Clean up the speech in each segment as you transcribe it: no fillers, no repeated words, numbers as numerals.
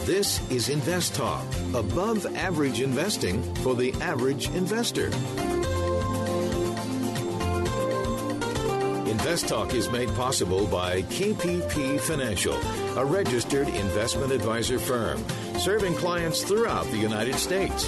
This is Invest Talk, above average investing for the average investor. Invest Talk is made possible by KPP Financial, a registered investment advisor firm serving clients throughout the United States.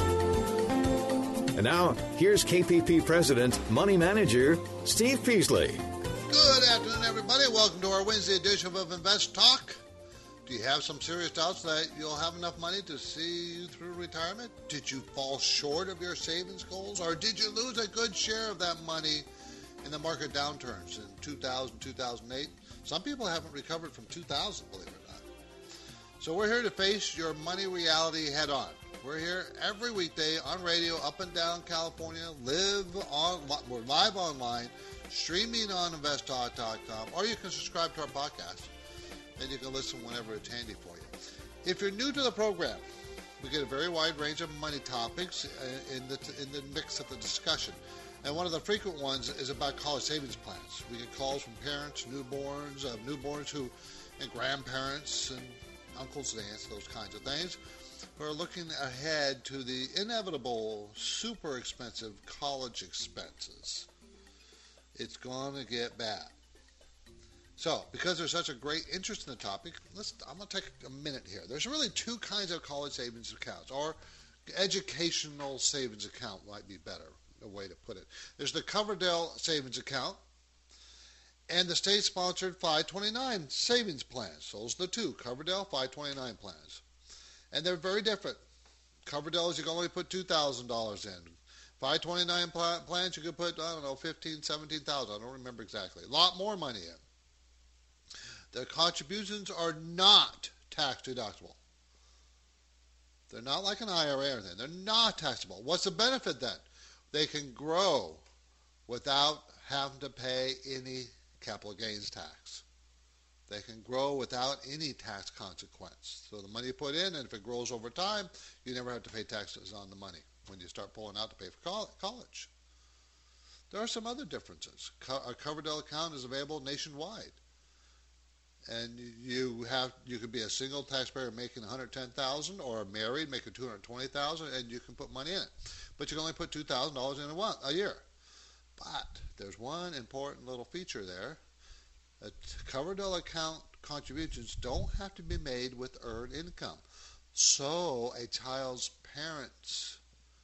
And now, here's KPP President, Money Manager, Steve Peasley. Good afternoon, everybody. Welcome to our Wednesday edition of Invest Talk. Do you have some serious doubts that you'll have enough money to see you through retirement? Did you fall short of your savings goals? Or did you lose a good share of that money in the market downturns in 2000, 2008? Some people haven't recovered from 2000, believe it or not. So we're here to face your money reality head on. We're here every weekday on radio up and down California. We're live online, streaming on investtalk.com, or you can subscribe to our podcast. And you can listen whenever it's handy for you. If you're new to the program, we get a very wide range of money topics in the mix of the discussion. And one of the frequent ones is about college savings plans. We get calls from parents, newborns and grandparents and uncles and aunts, those kinds of things, who are looking ahead to the inevitable, super expensive college expenses. It's going to get bad. So, because there's such a great interest in the topic, I'm going to take a minute here. There's really two kinds of college savings accounts, or educational savings account might be better, a way to put it. There's the Coverdell Savings Account and the state-sponsored 529 savings plans. Those are the two, Coverdell 529 plans. And they're very different. Coverdell is you can only put $2,000 in. 529 plans, you can put, $15,000, $17,000. I don't remember exactly. A lot more money in. Their contributions are not tax deductible. They're not like an IRA or anything. They're not taxable. What's the benefit then? They can grow without having to pay any capital gains tax. They can grow without any tax consequence. So the money you put in, and if it grows over time, you never have to pay taxes on the money when you start pulling out to pay for college. There are some other differences. A Coverdell account is available nationwide. And you could be a single taxpayer making $110,000 or married making $220,000, and you can put money in it. But you can only put $2,000 in a year. But there's one important little feature there. A Coverdell account contributions don't have to be made with earned income. So a child's parents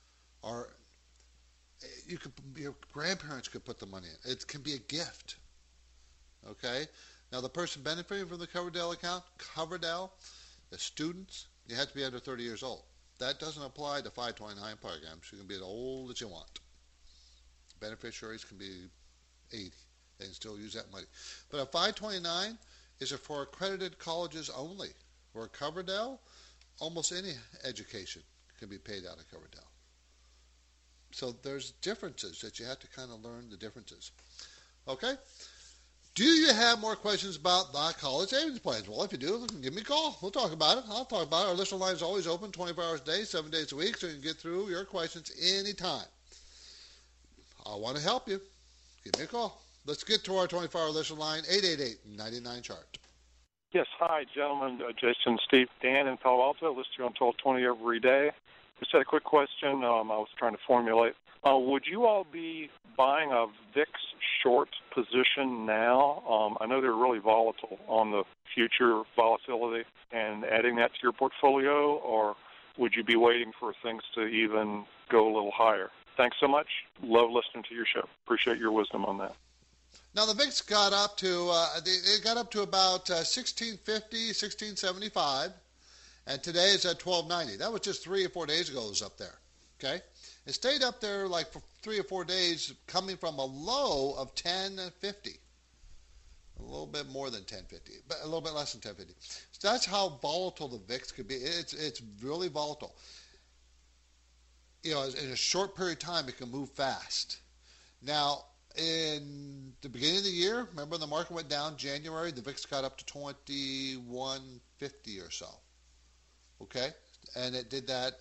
your grandparents could put the money in. It can be a gift. Okay? Now, the person benefiting from the Coverdell account, the students, you have to be under 30 years old. That doesn't apply to 529 programs. You can be as old as you want. Beneficiaries can be 80. They can still use that money. But a 529 is for accredited colleges only. For a Coverdell, almost any education can be paid out of Coverdell. So there's differences that you have to kind of learn the differences. Okay? Do you have more questions about the college savings plans? Well, if you do, give me a call. We'll talk about it. I'll talk about it. Our listener line is always open 24 hours a day, 7 days a week, so you can get through your questions anytime. I want to help you. Give me a call. Let's get to our 24-hour listener line, 888-99-CHART. Yes, hi, gentlemen. Jason, Steve, Dan in Palo Alto. Listen to you on 1220 every day. Just had a quick question I was trying to formulate. Would you all be buying a VIX short position now? I know they're really volatile on the future volatility, and adding that to your portfolio, or would you be waiting for things to even go a little higher? Thanks so much. Love listening to your show. Appreciate your wisdom on that. Now, the VIX got up to about 1650, 1675, and today it's at 1290. That was just 3 or 4 days ago it was up there, okay? It stayed up there like for 3 or 4 days, coming from a low of 1050. A little bit more than 1050, but a little bit less than 1050. So that's how volatile the VIX could be. It's really volatile. You know, in a short period of time, it can move fast. Now, in the beginning of the year, remember the market went down January, the VIX got up to 2150 or so. Okay? And it did that.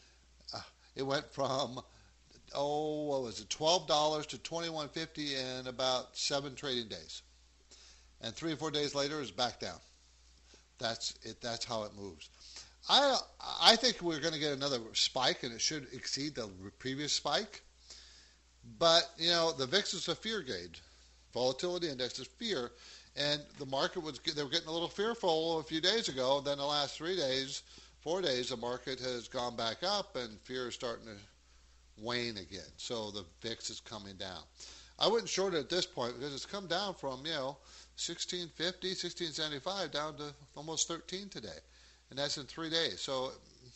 It went from, $12 to $21.50 in about 7 trading days. And 3 or 4 days later, it's back down. That's it. That's how it moves. I think we're going to get another spike, and it should exceed the previous spike. But the VIX is a fear gauge. Volatility index is fear, and the market they were getting a little fearful a few days ago. Then the last 4 days, the market has gone back up, and fear is starting to wane again. So the VIX is coming down. I wouldn't short it at this point because it's come down from 1650, 1675 down to almost 13 today, and that's in 3 days. So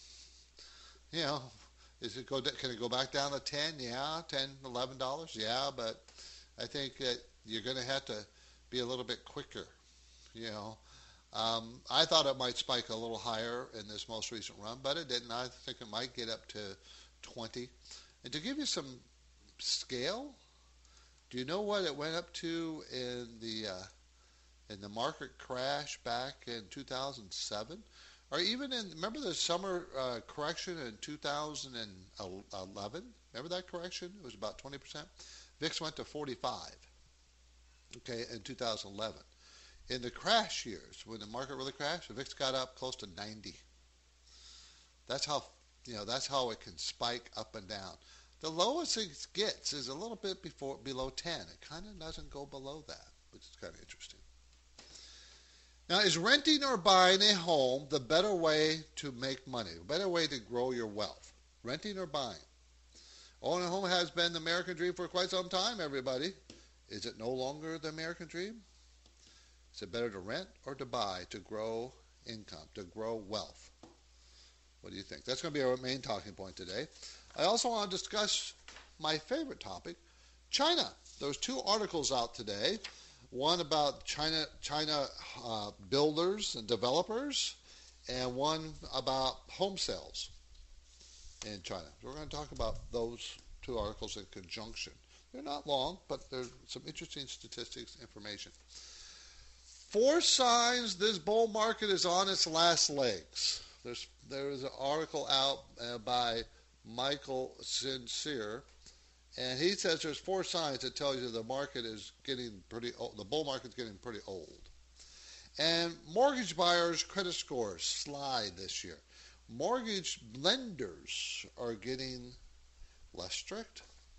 can it go back down to 10? Yeah, $10, $11. Yeah, but I think that you're going to have to be a little bit quicker. I thought it might spike a little higher in this most recent run, but it didn't. I think it might get up to 20. And to give you some scale, do you know what it went up to in the market crash back in 2007? Or even remember the summer correction in 2011? Remember that correction? It was about 20%. VIX went to 45, in 2011. In the crash years, when the market really crashed, the VIX got up close to 90. That's how it can spike up and down. The lowest it gets is a little bit below 10. It kind of doesn't go below that, which is kind of interesting. Now, is renting or buying a home the better way to make money, a better way to grow your wealth? Renting or buying? Owning a home has been the American dream for quite some time, everybody. Is it no longer the American dream? Is it better to rent or to buy to grow income, to grow wealth? What do you think? That's going to be our main talking point today. I also want to discuss my favorite topic, China. There's 2 articles out today. One about China builders and developers, and one about home sales in China. So we're going to talk about those 2 articles in conjunction. They're not long, but there's some interesting statistics, information. 4 signs this bull market is on its last legs. There is an article out by Michael Sincere, and he says there's 4 signs that tell you the market is getting pretty old. The bull market's getting pretty old. And mortgage buyers' credit scores slide this year. Mortgage lenders are getting less strict.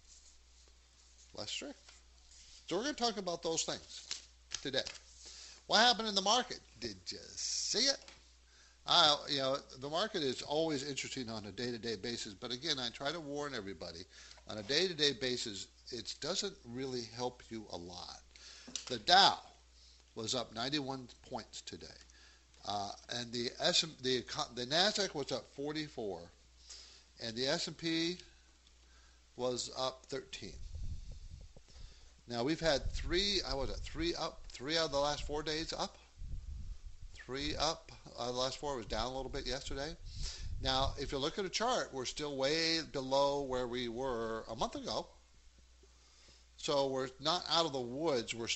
So we're going to talk about those things today. What happened in the market? Did you see it? The market is always interesting on a day-to-day basis, but again, I try to warn everybody, on a day-to-day basis, it doesn't really help you a lot. The Dow was up 91 points today, and the Nasdaq was up 44, and the S&P was up 13. Now we've had 3 out of the last 4 days up. 3 up. The last 4 was down a little bit yesterday. Now, if you look at a chart, we're still way below where we were a month ago. So we're not out of the woods. We're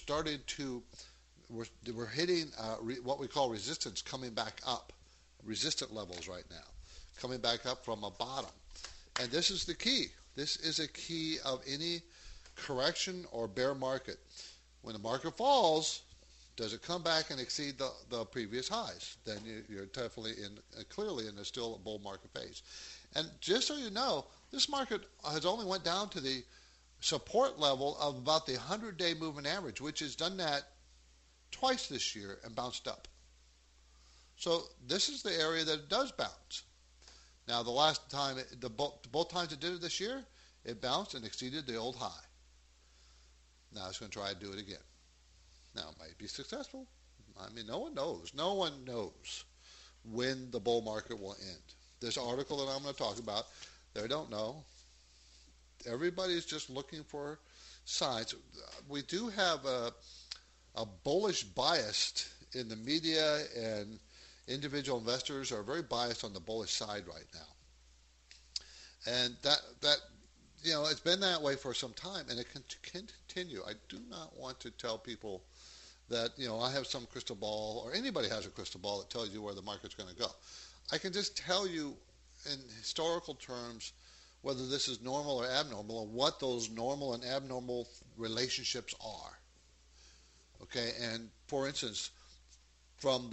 hitting what we call resistance, coming back up, resistant levels right now, coming back up from a bottom. And this is the key. This is a key of any correction or bear market. When the market falls, does it come back and exceed the previous highs? Then you're definitely clearly in still a bull market phase. And just so you know, this market has only went down to the support level of about the 100-day moving average, which has done that twice this year and bounced up. So this is the area that it does bounce. Now, the last time, both times it did it this year, it bounced and exceeded the old high. Now it's going to try to do it again. Now, it might be successful. I mean, no one knows. No one knows when the bull market will end. This article that I'm going to talk about, they don't know. Everybody's just looking for signs. We do have a bullish bias in the media, and individual investors are very biased on the bullish side right now. And that it's been that way for some time, and it can continue. I do not want to tell people that, I have some crystal ball, or anybody has a crystal ball that tells you where the market's going to go. I can just tell you in historical terms whether this is normal or abnormal, and what those normal and abnormal relationships are. Okay, and for instance, from the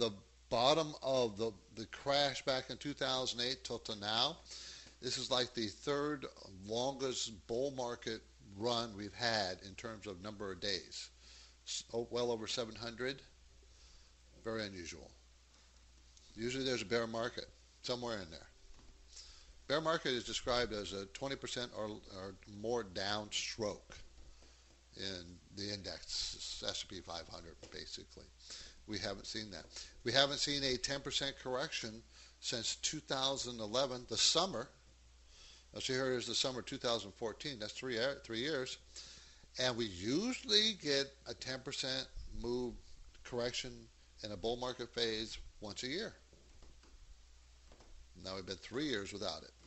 bottom of the crash back in 2008 till to now, this is like the third longest bull market run we've had in terms of number of days. Well over 700. Very unusual. Usually there's a bear market somewhere in there. Bear market is described as a 20% or more downstroke in the index, S&P 500, basically. We haven't seen that. We haven't seen a 10% correction since 2011, the summer. Now, see, here is the summer 2014. That's 3 years. And we usually get a 10% move correction in a bull market phase once a year. Now we've been 3 years without it.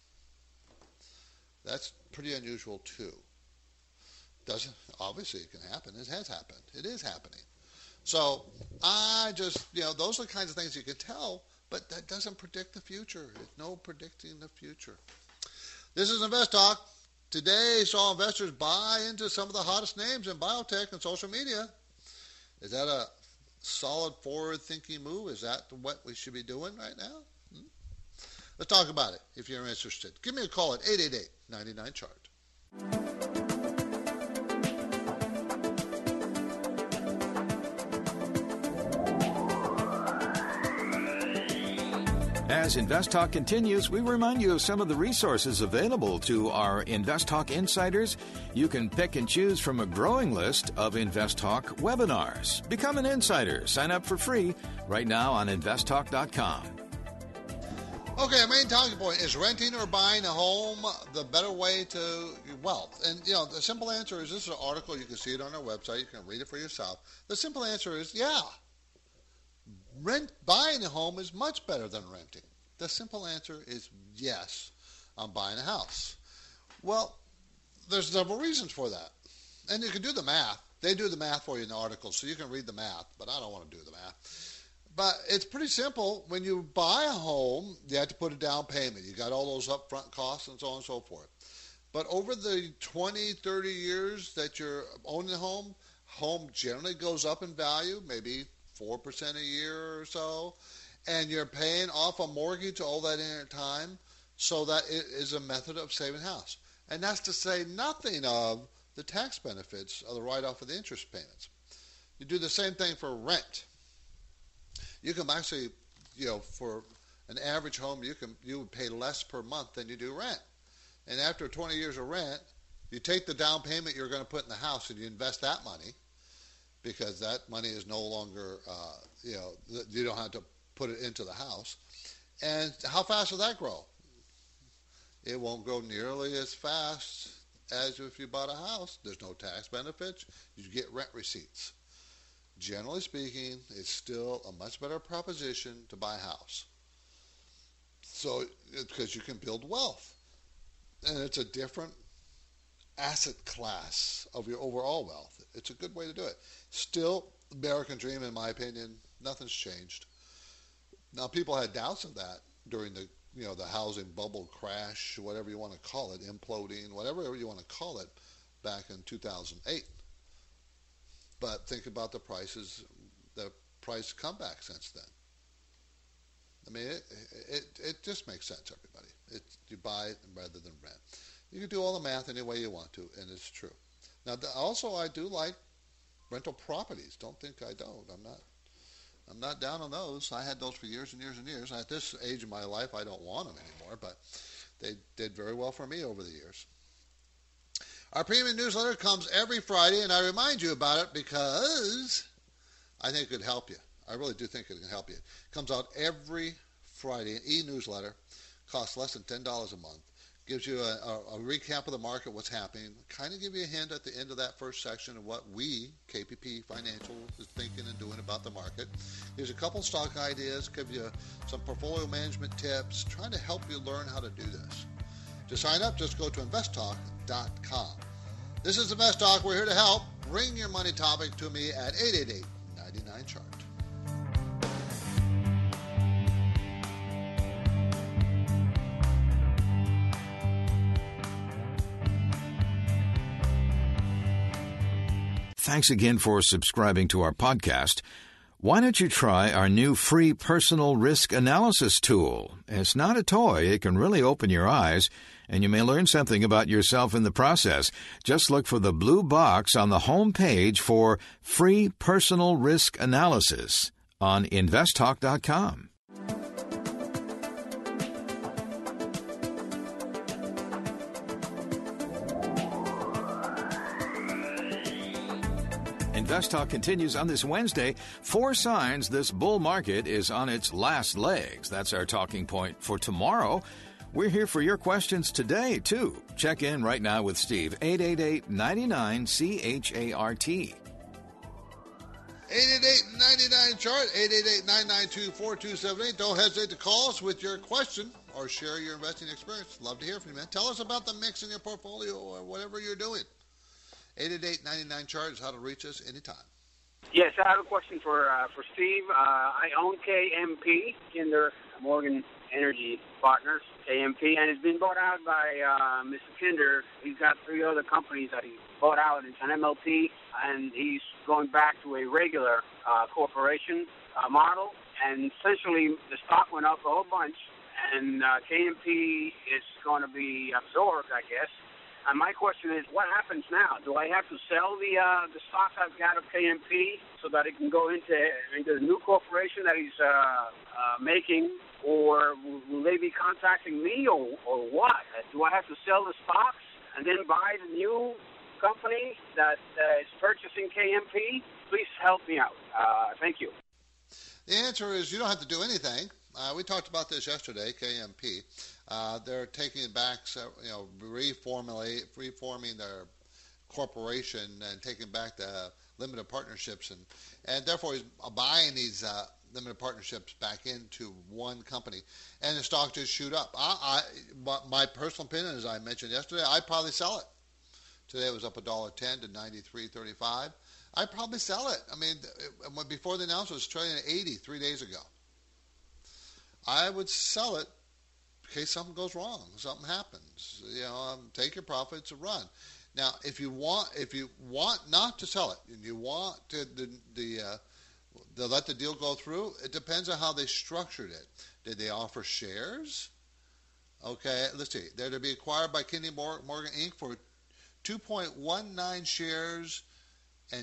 That's pretty unusual too. Obviously it can happen. It has happened. It is happening. So I just, those are the kinds of things you can tell, but that doesn't predict the future. There's no predicting the future. This is Invest Talk. Today saw investors buy into some of the hottest names in biotech and social media. Is that a solid forward-thinking move? Is that what we should be doing right now? Let's talk about it if you're interested. Give me a call at 888-99-CHART. As Invest Talk continues, we remind you of some of the resources available to our Invest Talk insiders. You can pick and choose from a growing list of Invest Talk webinars. Become an insider. Sign up for free right now on investtalk.com. Okay, our main talking point is renting or buying a home the better way to wealth. And, the simple answer is, this is an article. You can see it on our website. You can read it for yourself. The simple answer is, yeah. Buying a home is much better than renting. The simple answer is yes, I'm buying a house. Well, there's several reasons for that. And you can do the math. They do the math for you in the article, so you can read the math, but I don't want to do the math. But it's pretty simple. When you buy a home, you have to put a down payment. You got all those upfront costs and so on and so forth. But over the 20, 30 years that you're owning a home generally goes up in value, maybe 4% a year or so, and you're paying off a mortgage all that in time, so that it is a method of saving house. And that's to say nothing of the tax benefits of the write-off of the interest payments. You do the same thing for rent. You can actually, for an average home, you would pay less per month than you do rent. And after 20 years of rent, you take the down payment you're going to put in the house and you invest that money, because that money is no longer, you don't have to put it into the house. And how fast will that grow? It won't grow nearly as fast as if you bought a house. There's no tax benefits. You get rent receipts. Generally speaking, it's still a much better proposition to buy a house. So, because you can build wealth. And it's a different asset class of your overall wealth. It's a good way to do it. Still, American dream, in my opinion, nothing's changed. Now, people had doubts of that during the housing bubble crash, whatever you want to call it, imploding, whatever you want to call it, back in 2008. But think about the price comeback since then. I mean, it just makes sense, everybody. You buy it rather than rent. You can do all the math any way you want to, and it's true. Now, also, I do like rental properties. Don't think I don't. I'm not down on those. I had those for years and years and years. At this age of my life, I don't want them anymore, but they did very well for me over the years. Our premium newsletter comes every Friday, and I remind you about it because I think it could help you. I really do think it can help you. It comes out every Friday, an e-newsletter. Costs less than $10 a month. Gives you a recap of the market, what's happening, kind of give you a hint at the end of that first section of what we, KPP Financial, is thinking and doing about the market. Gives a couple stock ideas, gives you some portfolio management tips, trying to help you learn how to do this. To sign up, just go to investtalk.com. This is Invest Talk. We're here to help. Bring your money topic to me at 888-99-CHART. Thanks again for subscribing to our podcast. Why don't you try our new free personal risk analysis tool? It's not a toy. It can really open your eyes, and you may learn something about yourself in the process. Just look for the blue box on the home page for free personal risk analysis on investtalk.com. Invest Talk continues on this Wednesday. 4 signs this bull market is on its last legs. That's our talking point for tomorrow. We're here for your questions today, too. Check in right now with Steve, 888-99-CHART. 888-99-CHART, 888-992-4278. Don't hesitate to call us with your question or share your investing experience. Love to hear from you, man. Tell us about the mix in your portfolio or whatever you're doing. 888-99-CHART is how to reach us anytime. Yes, I have a question for Steve. I own KMP, Kinder Morgan Energy Partners, KMP, and it's been bought out by Mr. Kinder. He's got 3 other companies that he bought out. It's an MLP, and he's going back to a regular corporation model. And essentially, the stock went up a whole bunch, and KMP is going to be absorbed, I guess. And my question is, what happens now? Do I have to sell the stocks I've got of KMP so that it can go into the new corporation that he's making, or will they be contacting me, or what? Do I have to sell the stocks and then buy the new company that is purchasing KMP? Please help me out. Thank you. The answer is you don't have to do anything. We talked about this yesterday, KMP. They're taking it back, reforming their corporation and taking back the limited partnerships, and therefore he's buying these limited partnerships back into one company, and the stock just shoot up. My personal opinion, as I mentioned yesterday, I'd probably sell it. Today it was up $1.10 to $93.35. I'd probably sell it. I mean, before the announcement, it was trading at 80 3 days ago. I would sell it in case something goes wrong, something happens. Take your profits and run. Now, if you want not to sell it, and you want to let the deal go through, it depends on how they structured it. Did they offer shares? Okay, let's see. They're to be acquired by Kinder Morgan Inc. for 2.19 shares and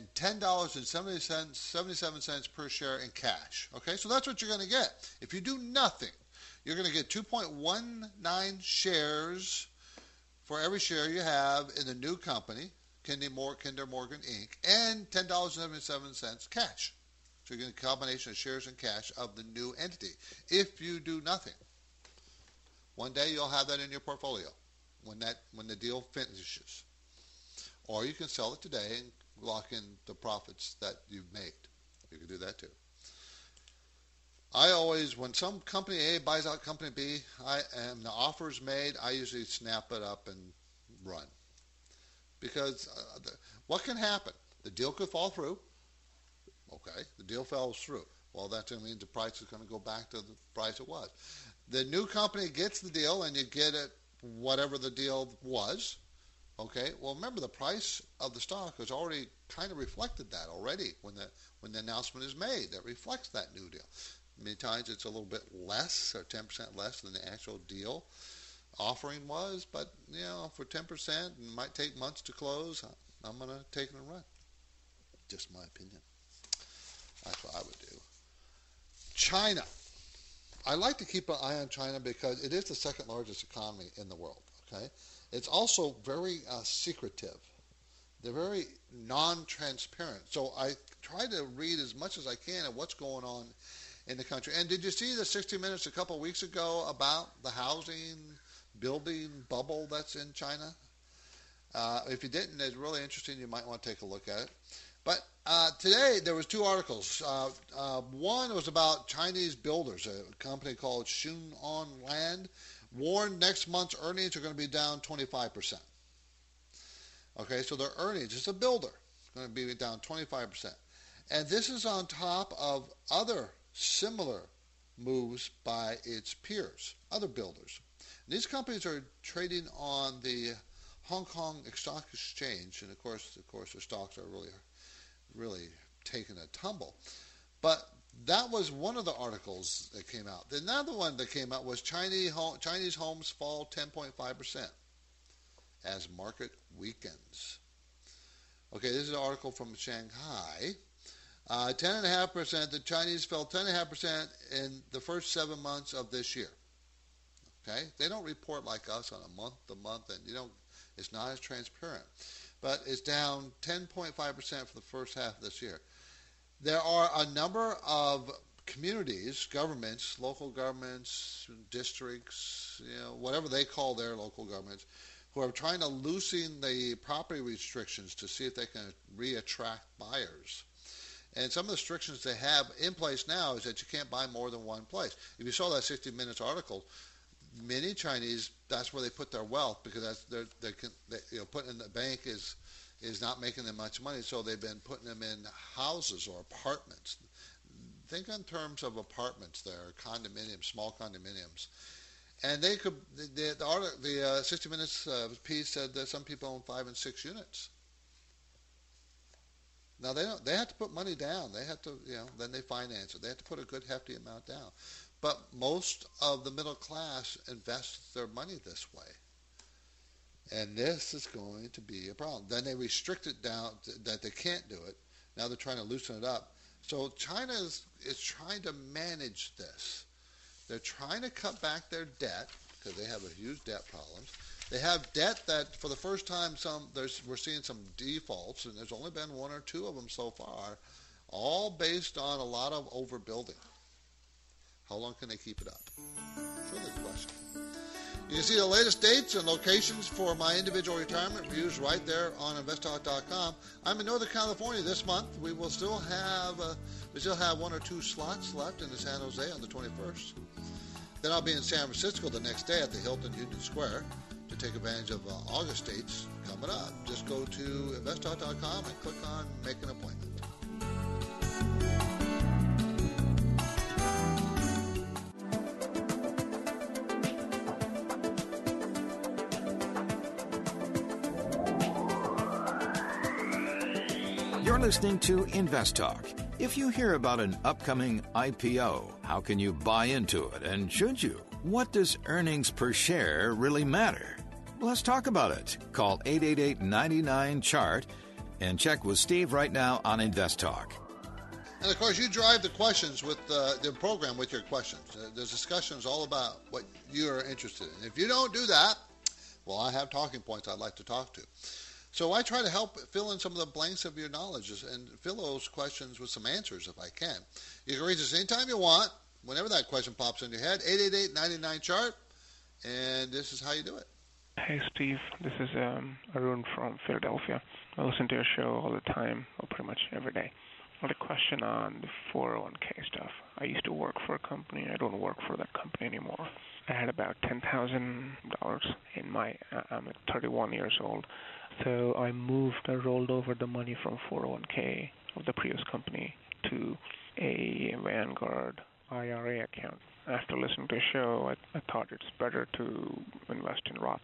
$10.77 per share in cash. Okay, so that's what you're going to get. If you do nothing, you're going to get 2.19 shares for every share you have in the new company, Kinder Morgan Inc., and $10.77 cash. So you're getting a combination of shares and cash of the new entity. If you do nothing, one day you'll have that in your portfolio when the deal finishes. Or you can sell it today and lock in the profits that you've made. You can do that too. I always, when some company A buys out company B, and the offer is made, I usually snap it up and run. Because what can happen? The deal could fall through. Okay, the deal falls through. Well, that means the price is going to go back to the price it was. The new company gets the deal, and you get it whatever the deal was. Okay, well, remember the price of the stock has already kind of reflected that already when the announcement is made. That reflects that new deal. Many times it's a little bit less, or 10% less than the actual deal offering was, but for 10%, it might take months to close. I'm going to take it and run. Just my opinion. That's what I would do. China. I like to keep an eye on China because it is the second largest economy in the world. Okay. It's also very secretive. They're very non-transparent. So I try to read as much as I can of what's going on in the country. And did you see the 60 Minutes a couple of weeks ago about the housing building bubble that's in China? If you didn't, it's really interesting. You might want to take a look at it. But today there was 2 articles. One was about Chinese builders, a company called Shunon Land, warned next month's earnings are going to be down 25%. Okay, so their earnings, it's a builder, going to be down 25%. And this is on top of other similar moves by its peers, other builders. And these companies are trading on the Hong Kong Stock Exchange, and of course their stocks are really taking a tumble. But that was one of the articles that came out. Another one that came out was Chinese homes fall 10.5% as market weakens. Okay, this is an article from Shanghai. 10.5%, the Chinese fell 10.5% in the first 7 months of this year. Okay, they don't report like us on a month-to-month, and it's not as transparent. But it's down 10.5% for the first half of this year. There are a number of communities, governments, local governments, districts, whatever they call their local governments, who are trying to loosen the property restrictions to see if they can re-attract buyers. And some of the restrictions they have in place now is that you can't buy more than one place. If you saw that 60 Minutes article, many Chinese, that's where they put their wealth, because putting in the bank is not making them much money, so they've been putting them in houses or apartments. Think in terms of apartments there, condominiums, small condominiums. And they could, the 60 Minutes piece said that some people own 5 and 6 units. Now they have to put money down. They have to, then they finance it. They have to put a good hefty amount down. But most of the middle class invest their money this way. And this is going to be a problem. Then they restrict it down that they can't do it. Now they're trying to loosen it up. So China is trying to manage this. They're trying to cut back their debt because they have a huge debt problem. They have debt that for the first time we're seeing some defaults, and there's only been 1 or 2 of them so far, all based on a lot of overbuilding. How long can they keep it up? It's really the question. You can see the latest dates and locations for my individual retirement reviews right there on investtalk.com. I'm in Northern California this month. We will still have 1 or 2 slots left in the San Jose on the 21st. Then I'll be in San Francisco the next day at the Hilton Union Square to take advantage of August dates coming up. Just go to investtalk.com and click on Make an Appointment. You're listening to Invest Talk. If you hear about an upcoming IPO, how can you buy into it, and should you? What does earnings per share really matter? Let's talk about it. Call 888-99-CHART and check with Steve right now on Invest Talk. And, of course, you drive the questions with the program with your questions. There's discussions all about what you're interested in. If you don't do that, well, I have talking points I'd like to talk to. So I try to help fill in some of the blanks of your knowledge and fill those questions with some answers if I can. You can reach us anytime you want, whenever that question pops in your head, 888-99-CHART, and this is how you do it. Hey, Steve. This is Arun from Philadelphia. I listen to your show all the time, or pretty much every day. I had a question on the 401k stuff. I used to work for a company. I don't work for that company anymore. I had about $10,000 in I'm 31 years old. So I rolled over the money from 401k of the previous company to a Vanguard IRA account. After listening to the show, I thought it's better to invest in Roth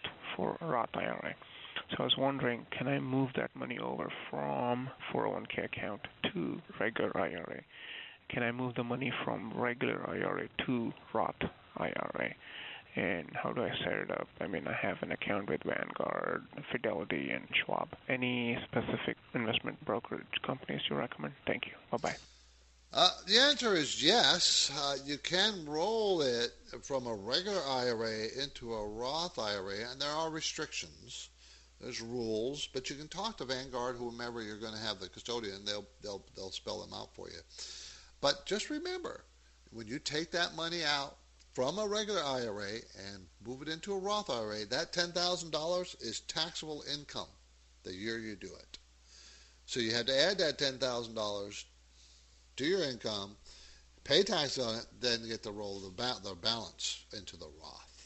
IRA. So I was wondering, can I move that money over from 401k account to regular IRA? Can I move the money from regular IRA to Roth IRA? And how do I set it up? I mean, I have an account with Vanguard, Fidelity, and Schwab. Any specific investment brokerage companies you recommend? Thank you. Bye-bye. The answer is yes. You can roll it from a regular IRA into a Roth IRA, and there are restrictions. There's rules, but you can talk to Vanguard, whomever you're going to have the custodian. They'll spell them out for you. But just remember, when you take that money out from a regular IRA and move it into a Roth IRA, that $10,000 is taxable income the year you do it. So you have to add that $10,000 to your income, pay tax on it, then get to roll the balance into the Roth.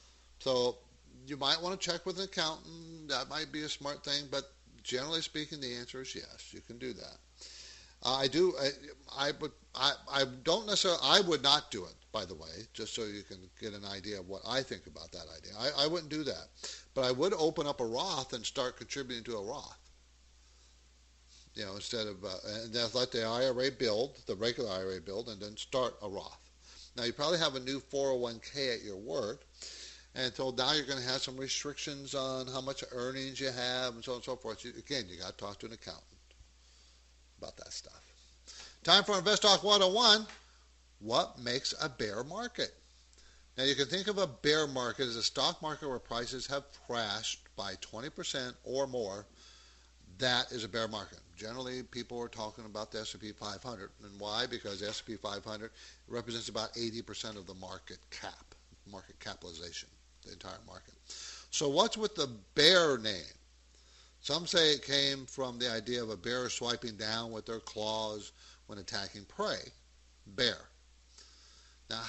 So you might want to check with an accountant. That might be a smart thing, but generally speaking, the answer is yes, you can do that. I would not do it, by the way, just so you can get an idea of what I think about that idea. I wouldn't do that. But I would open up a Roth and start contributing to a Roth. Instead of and then let the IRA build, the regular IRA build, and then start a Roth. Now you probably have a new 401k at your work, and so now you're going to have some restrictions on how much earnings you have and so on and so forth. You got to talk to an accountant about that stuff. Time for Invest Talk 101. What makes a bear market? Now you can think of a bear market as a stock market where prices have crashed by 20% or more. That is a bear market. Generally, people are talking about the S&P 500. And why? Because the S&P 500 represents about 80% of the market capitalization, the entire market. So what's with the bear name? Some say it came from the idea of a bear swiping down with their claws when attacking prey. Bear. Now,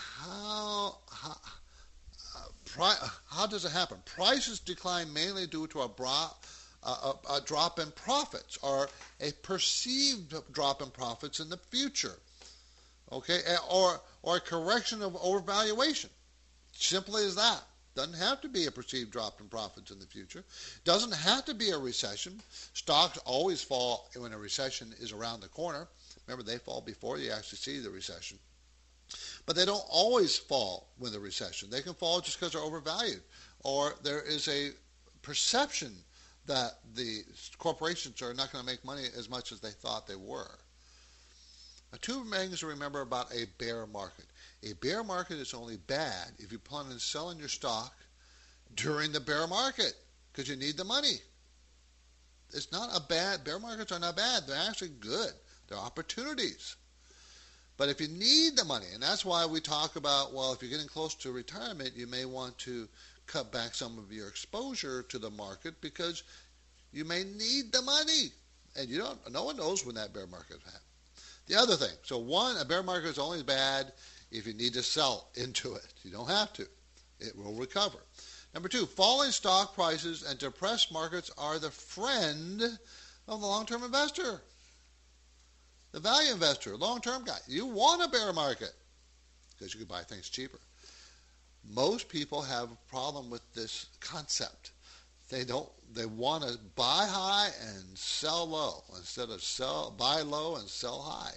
how does it happen? Prices decline mainly due to a drop in profits or a perceived drop in profits in the future, okay, or a correction of overvaluation. Simply as that. Doesn't have to be a perceived drop in profits in the future. Doesn't have to be a recession. Stocks always fall when a recession is around the corner. Remember, they fall before you actually see the recession. But they don't always fall when the recession. They can fall just because they're overvalued, or there is a perception that the corporations are not going to make money as much as they thought they were. Now, two things to remember about a bear market. A bear market is only bad if you plan on selling your stock during the bear market because you need the money. It's not a bad, bear markets are not bad. They're actually good. They're opportunities. But if you need the money, and that's why we talk about, well, if you're getting close to retirement, you may want to cut back some of your exposure to the market because you may need the money. And no one knows when that bear market happens. The other thing, so one, a bear market is only bad if you need to sell into it. You don't have to. It will recover. Number two, falling stock prices and depressed markets are the friend of the long-term investor. The value investor, long-term guy. You want a bear market because you can buy things cheaper. Most people have a problem with this concept. They want to buy high and sell low instead of buy low and sell high.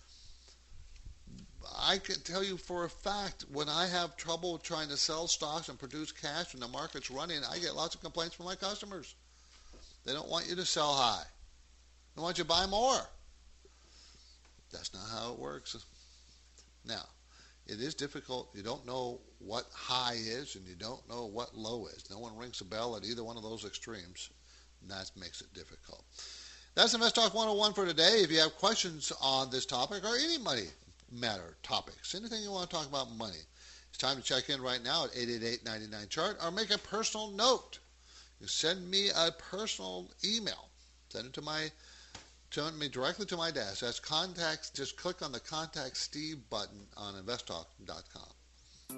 I can tell you for a fact, when I have trouble trying to sell stocks and produce cash when the market's running, I get lots of complaints from my customers. They don't want you to sell high. They want you to buy more. That's not how it works. Now, it is difficult. You don't know what high is and you don't know what low is. No one rings a bell at either one of those extremes, and that makes it difficult. That's Invest Talk 101 for today. If you have questions on this topic or any money matter topics, anything you want to talk about money, it's time to check in right now at 888-99-CHART or make a personal note. You send me a personal email. Send me directly to my desk. That's contacts. Just click on the Contact Steve button on investtalk.com.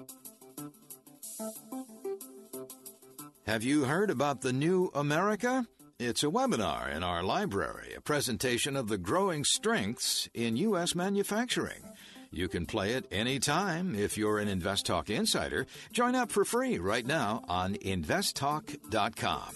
Have you heard about the new America? It's a webinar in our library, a presentation of the growing strengths in U.S. manufacturing. You can play it anytime if you're an Invest Talk insider. Join up for free right now on investtalk.com.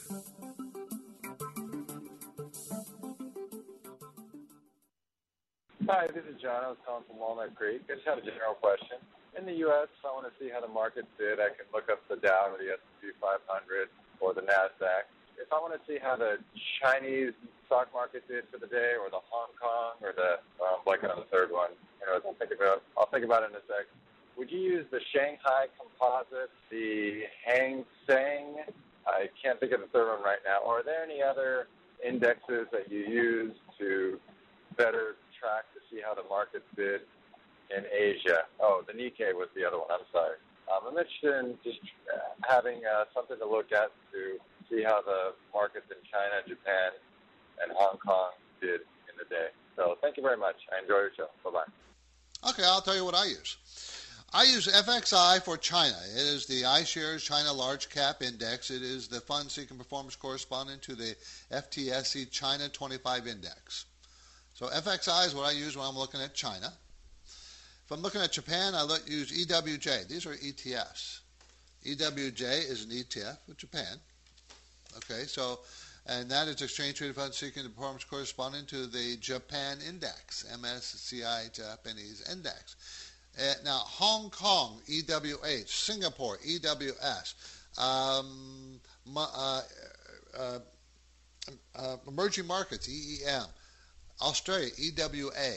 Hi, this is John. I was calling from Walnut Creek. I just have a general question. In the U.S., I want to see how the market did. I can look up the Dow or the S&P 500 or the NASDAQ. If I want to see how the Chinese stock market did for the day, or the Hong Kong, or I'm blanking on the third one. Anyways, I'll think about it in a sec. Would you use the Shanghai Composite, the Hang Seng? I can't think of the third one right now. Or are there any other indexes that you use to better track to see how the markets did in Asia? Oh, the Nikkei was the other one. I'm sorry. I'm interested in just having something to look at to see how the markets in China, Japan, and Hong Kong did in the day. So thank you very much. I enjoy your show. Bye-bye. Okay, I'll tell you what I use. I use FXI for China. It is the iShares China Large Cap Index. It is the fund-seeking performance corresponding to the FTSE China 25 Index. So FXI is what I use when I'm looking at China. If I'm looking at Japan, I use EWJ. These are ETFs. EWJ is an ETF of Japan. Okay, so And that is exchange traded funds seeking the performance corresponding to the Japan Index, MSCI Japanese Index. Now, Hong Kong, EWH, Singapore, EWS, emerging markets, EEM, Australia, EWA.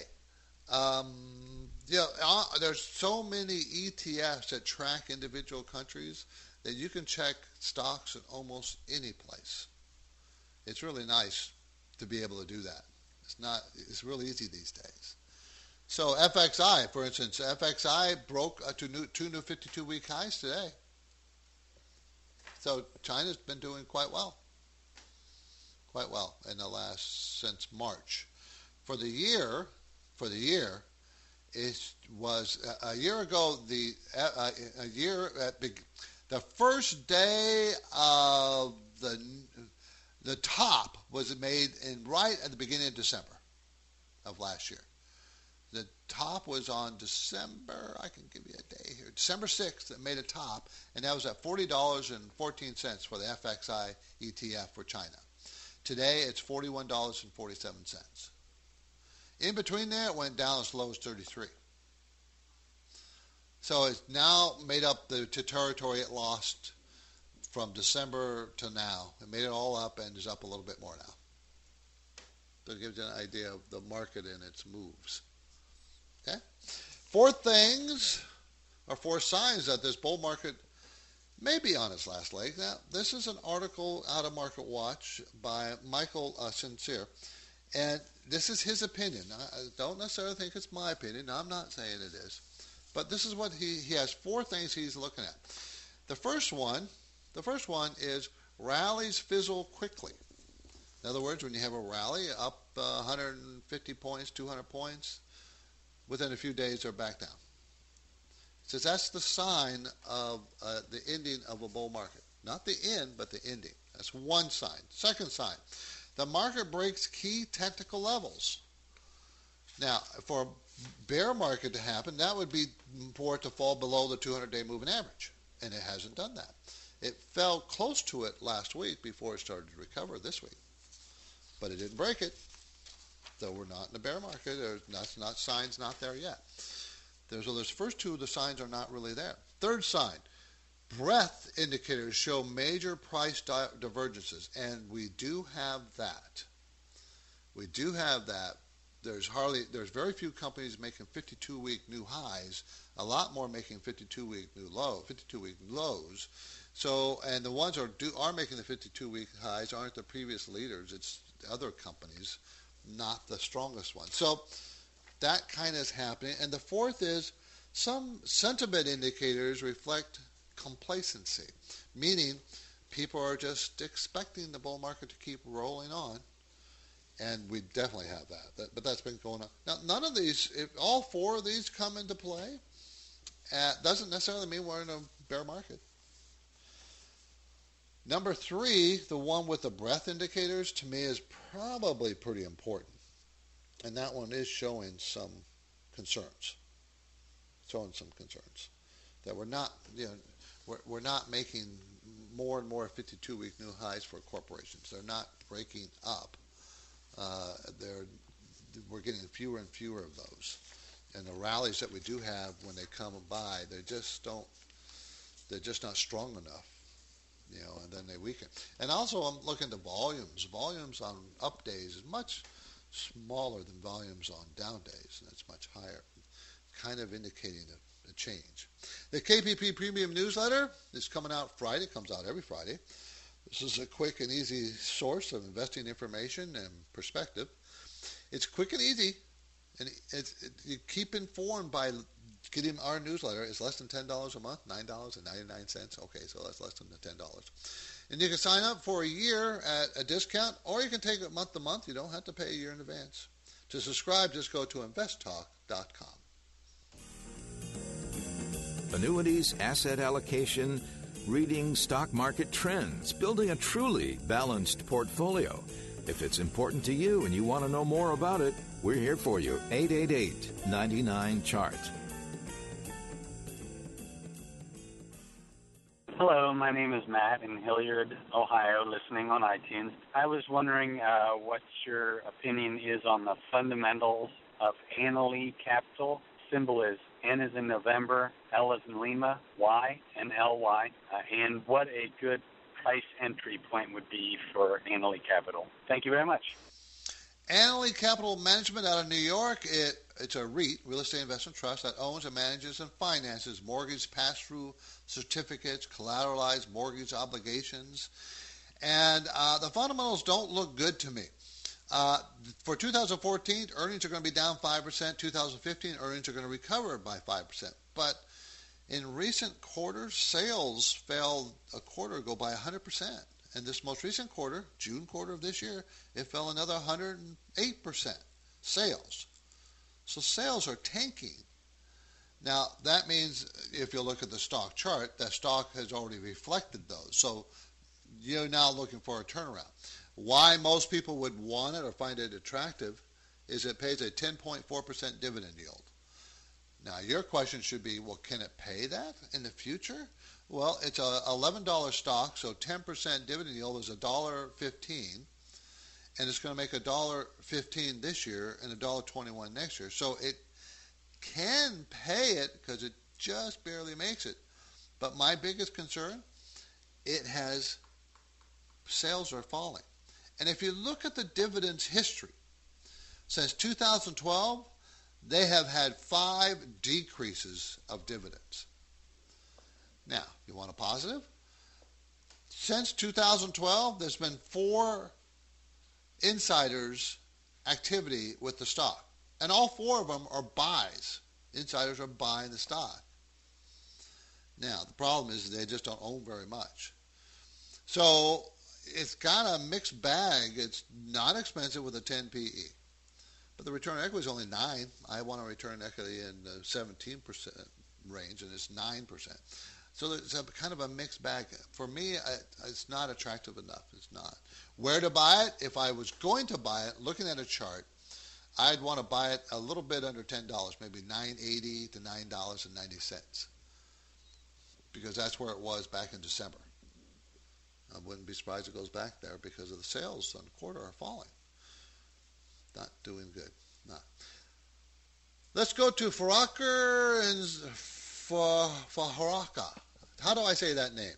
There's so many ETFs that track individual countries that you can check stocks in almost any place. It's really nice to be able to do that. It's really easy these days. So FXI, for instance, FXI broke two new 52-week highs today. So China's been doing quite well since March. For the year, it was a year ago. The first day of the top was made right at the beginning of December of last year. The top was on December, I can give you a day here, December 6th, it made a top, and that was at $40.14 for the FXI ETF for China. Today, it's $41.47. In between there, it went down as low as 33. So it's now made up the territory it lost from December to now. It made it all up and is up a little bit more now. So it gives you an idea of the market and its moves. Okay? Four signs that this bull market may be on its last leg. Now, this is an article out of Market Watch by Michael Sincere, and this is his opinion. I don't necessarily think it's my opinion. I'm not saying it is. But this is what he has four things he's looking at. The first one is rallies fizzle quickly. In other words, when you have a rally up 150 points, 200 points, within a few days they're back down. He says that's the sign of the ending of a bull market. Not the end, but the ending. That's one sign. Second sign, the market breaks key technical levels. Now, for a bear market to happen, that would be for it to fall below the 200-day moving average, and it hasn't done that. It fell close to it last week before it started to recover this week, but it didn't break it. So we're not in a bear market. Signs not there yet. Those first two, the signs are not really there. Third sign, breadth indicators show major price divergences, and we do have that. There's very few companies making 52-week new highs. A lot more making 52-week lows. So, and the ones are making the 52-week highs aren't the previous leaders. It's other companies, not the strongest ones. So that kind of is happening. And the fourth is some sentiment indicators reflect complacency, meaning people are just expecting the bull market to keep rolling on. And we definitely have that. But that's been going on. Now, none of these, if all four of these come into play, doesn't necessarily mean we're in a bear market. Number three, the one with the breadth indicators, to me is probably pretty important. And that one is showing some concerns. That we're not making more and more 52-week new highs for corporations. They're not breaking up. We're getting fewer and fewer of those, and the rallies that we do have, when they come by, they're just not strong enough, and then they weaken. And also, I'm looking to volumes. Volumes on up days is much smaller than volumes on down days, and it's much higher, kind of indicating a change. The KPP Premium Newsletter is coming out Friday. It comes out every Friday. This is a quick and easy source of investing information and perspective. It's quick and easy, and you keep informed by getting our newsletter. It's less than $10 a month, $9.99. Okay, so that's less than the $10. And you can sign up for a year at a discount, or you can take it month to month. You don't have to pay a year in advance. To subscribe, just go to investtalk.com. Annuities, asset allocation, reading stock market trends, building a truly balanced portfolio. If it's important to you and you want to know more about it, we're here for you. 888-99-CHART. Hello, my name is Matt in Hilliard, Ohio, listening on iTunes. I was wondering what your opinion is on the fundamentals of Annaly Capital. Symbol is N as in November, L as in Lima, Y and LY, and what a good price entry point would be for Annaly Capital. Thank you very much. Annaly Capital Management out of New York. It's a REIT, Real Estate Investment Trust, that owns and manages and finances mortgage pass-through certificates, collateralized mortgage obligations. And the fundamentals don't look good to me. For 2014, earnings are going to be down 5%. 2015, earnings are going to recover by 5%. But in recent quarters, sales fell a quarter ago by 100%. And this most recent quarter, June quarter of this year, it fell another 108%. Sales. So sales are tanking. Now, that means if you look at the stock chart, that stock has already reflected those. So you're now looking for a turnaround. Why most people would want it or find it attractive is it pays a 10.4% dividend yield. Now, your question should be, well, can it pay that in the future? Well, it's a $11 stock, so 10% dividend yield is $1.15, and it's going to make $1.15 this year and $1.21 next year. So it can pay it because it just barely makes it. But my biggest concern, sales are falling. And if you look at the dividends history, since 2012, they have had 5 decreases of dividends. Now, you want a positive? Since 2012, there's been 4 insiders' activity with the stock. And all 4 of them are buys. Insiders are buying the stock. Now, the problem is they just don't own very much. So it's got a mixed bag. It's not expensive with a 10 PE. But the return on equity is only 9. I want a return on equity in the 17% range, and it's 9%. So it's a kind of a mixed bag. For me, it's not attractive enough. It's not. Where to buy it? If I was going to buy it, looking at a chart, I'd want to buy it a little bit under $10, maybe $9.80 to $9.90, because that's where it was back in December. I wouldn't be surprised if it goes back there because of the sales on the quarter are falling. Not doing good. Not. Let's go to Farakar and Faharaka. How do I say that name?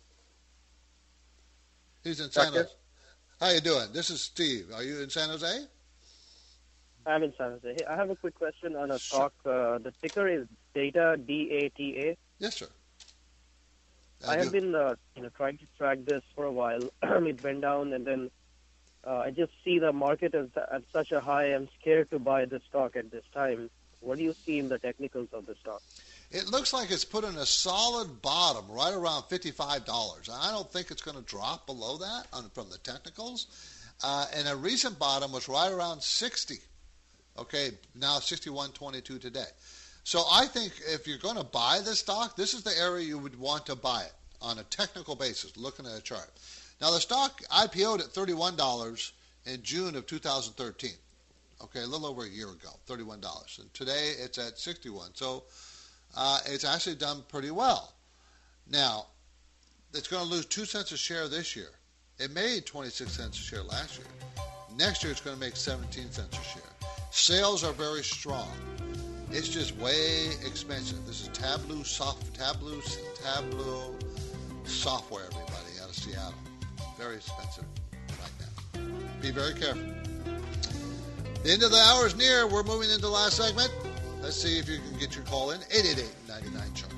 He's in San Jose. How you doing? This is Steve. Are you in San Jose? I'm in San Jose. Hey, I have a quick question on a stock. The ticker is DATA, D-A-T-A. Yes, sir. I have been trying to track this for a while. It went down, and then I just see the market is at such a high. I'm scared to buy this stock at this time. What do you see in the technicals of the stock? It looks like it's put in a solid bottom right around $55. I don't think it's going to drop below that from the technicals. And a recent bottom was right around 60. Okay, now 61.22 today. So I think if you're going to buy this stock, this is the area you would want to buy it on a technical basis, looking at a chart. Now, the stock IPO'd at $31 in June of 2013. Okay, a little over a year ago, $31. And today it's at $61. So it's actually done pretty well. Now, it's going to lose 2 cents a share this year. It made 26 cents a share last year. Next year it's going to make 17 cents a share. Sales are very strong. It's just way expensive. This is Tableau software, everybody, out of Seattle. Very expensive right now. Be very careful. The end of the hour is near. We're moving into the last segment. Let's see if you can get your call in. 888-99-CHART.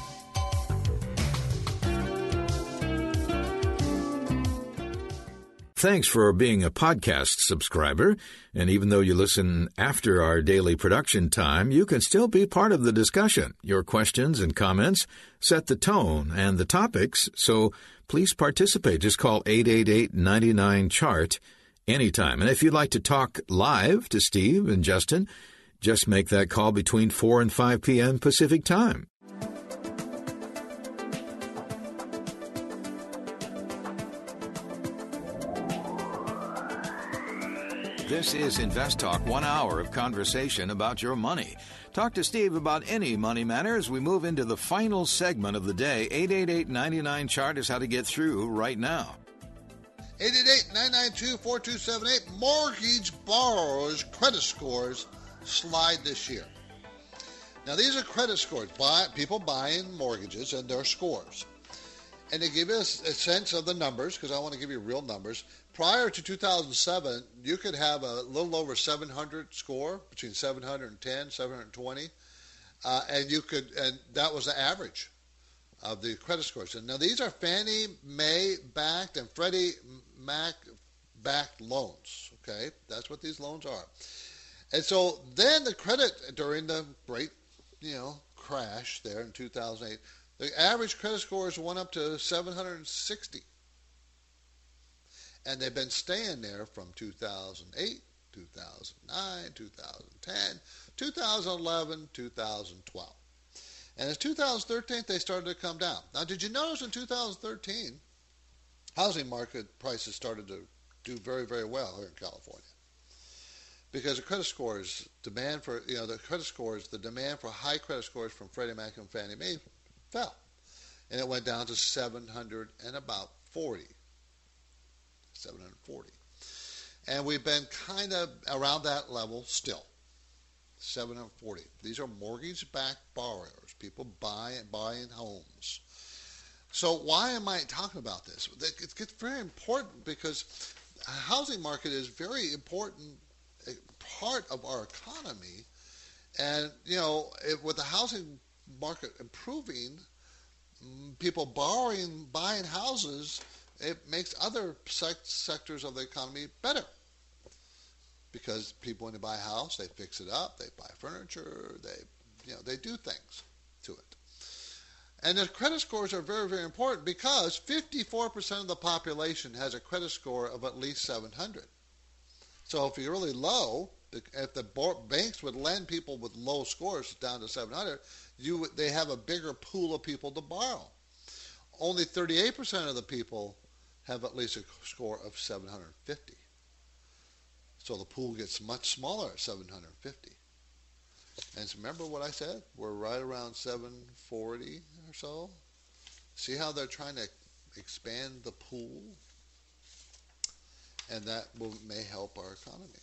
Thanks for being a podcast subscriber. And even though you listen after our daily production time, you can still be part of the discussion. Your questions and comments set the tone and the topics, so please participate. Just call 888-99-CHART anytime. And if you'd like to talk live to Steve and Justin, just make that call between 4 and 5 p.m. Pacific time. This is Invest Talk, 1 hour of conversation about your money. Talk to Steve about any money matter as we move into the final segment of the day. 888-99-CHART is how to get through right now. 888-992-4278. Mortgage borrowers' credit scores slide this year. Now, these are credit scores, people buying mortgages and their scores. And they give us a sense of the numbers, because I want to give you real numbers. Prior to 2007, you could have a little over 700 score, between 710, 720, and that was the average of the credit scores. And now these are Fannie Mae backed and Freddie Mac backed loans. Okay, that's what these loans are. And so then the credit during the great, crash there in 2008, the average credit scores went up to 760. And they've been staying there from 2008, 2009, 2010, 2011, 2012. And in 2013, they started to come down. Now, did you notice in 2013, housing market prices started to do very, very well here in California? Because the credit scores, the demand for high credit scores from Freddie Mac and Fannie Mae fell. And it went down to 740. And we've been kind of around that level still, 740. These are mortgage-backed borrowers, people buying homes. So why am I talking about this? It gets very important because the housing market is a very important part of our economy. And, with the housing market improving, people buying houses, it makes other sectors of the economy better. Because people, when they buy a house, they fix it up, they buy furniture, they do things to it. And the credit scores are very, very important because 54% of the population has a credit score of at least 700. So if you're really low, if the banks would lend people with low scores down to 700, they have a bigger pool of people to borrow. Only 38% of the people have at least a score of 750. So the pool gets much smaller at 750. And so remember what I said? We're right around 740 or so. See how they're trying to expand the pool? And that may help our economy.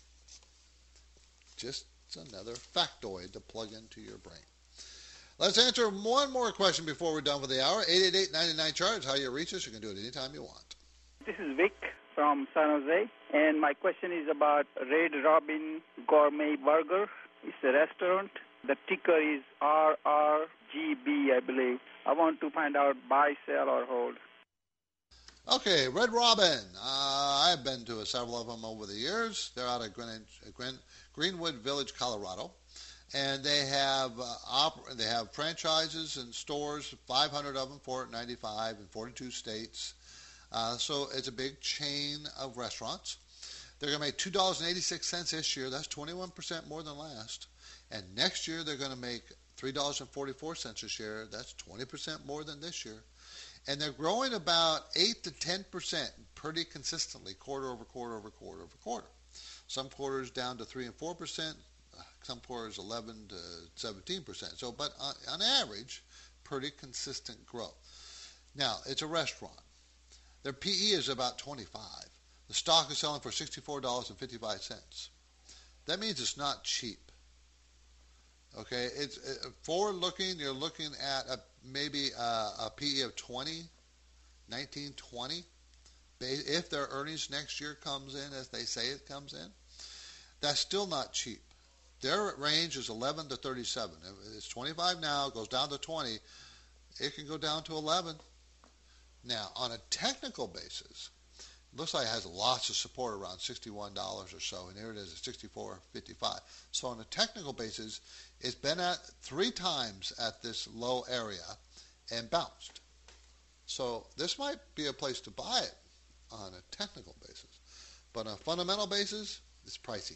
Just another factoid to plug into your brain. Let's answer one more question before we're done for the hour. 888-99-CHART is how you reach us. You can do it anytime you want. This is Vic from San Jose, and my question is about Red Robin Gourmet Burger. It's a restaurant. The ticker is RRGB, I believe. I want to find out buy, sell, or hold. Okay, Red Robin. I've been to several of them over the years. They're out of Greenwood Village, Colorado. And they have franchises and stores, 500 of them, $4.95 in 42 states. So it's a big chain of restaurants. They're going to make $2.86 this year. That's 21% more than last. And next year they're going to make $3.44 a share. That's 20% more than this year. And they're growing about 8 to 10% pretty consistently, quarter over quarter over quarter over quarter. Some quarters down to 3 and 4%. Some quarters 11 to 17%. So, but on average, pretty consistent growth. Now, it's a restaurant. Their PE is about 25. The stock is selling for $64.55. That means it's not cheap. Okay, it's forward-looking. You're looking at maybe a PE of 20, 19, 20. If their earnings next year comes in as they say it comes in, that's still not cheap. Their range is 11 to 37. It's 25 now, it goes down to 20. It can go down to 11. Now, on a technical basis, it looks like it has lots of support around $61 or so, and here it is at $64.55. So on a technical basis, it's been at 3 times at this low area and bounced. So this might be a place to buy it on a technical basis. But on a fundamental basis, it's pricey.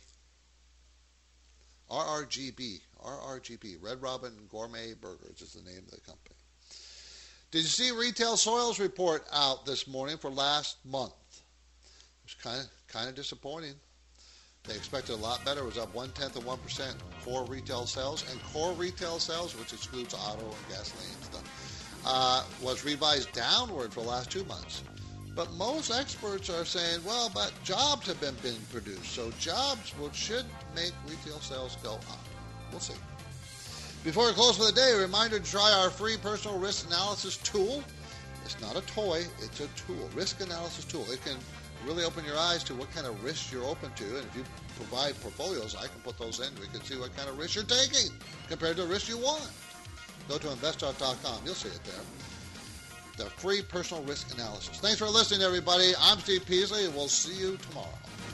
RRGB, Red Robin Gourmet Burgers is the name of the company. Did you see retail soils report out this morning for last month? It was kind of disappointing. They expected a lot better. It was up 0.1% core retail sales. And core retail sales, which excludes auto and gasoline stuff, was revised downward for the last 2 months. But most experts are saying, well, but jobs have been produced. So jobs should make retail sales go up. We'll see. Before we close for the day, a reminder to try our free personal risk analysis tool. It's not a toy, it's a tool, risk analysis tool. It can really open your eyes to what kind of risks you're open to. And if you provide portfolios, I can put those in. We can see what kind of risk you're taking compared to the risk you want. Go to InvestTalk.com. You'll see it there. The free personal risk analysis. Thanks for listening, everybody. I'm Steve Peasley, and we'll see you tomorrow.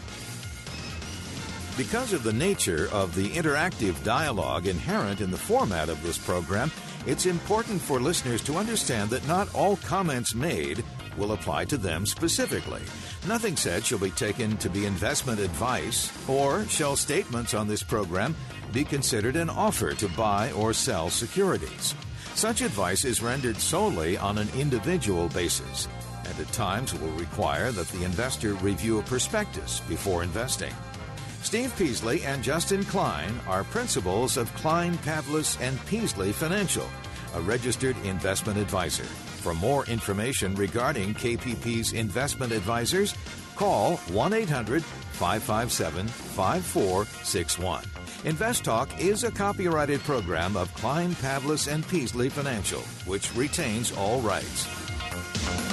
Because of the nature of the interactive dialogue inherent in the format of this program, it's important for listeners to understand that not all comments made will apply to them specifically. Nothing said shall be taken to be investment advice, or shall statements on this program be considered an offer to buy or sell securities. Such advice is rendered solely on an individual basis, and at times will require that the investor review a prospectus before investing. Steve Peasley and Justin Klein are principals of Klein, Pavlis & Peasley Financial, a registered investment advisor. For more information regarding KPP's investment advisors, call 1-800-557-5461. Invest Talk is a copyrighted program of Klein, Pavlis & Peasley Financial, which retains all rights.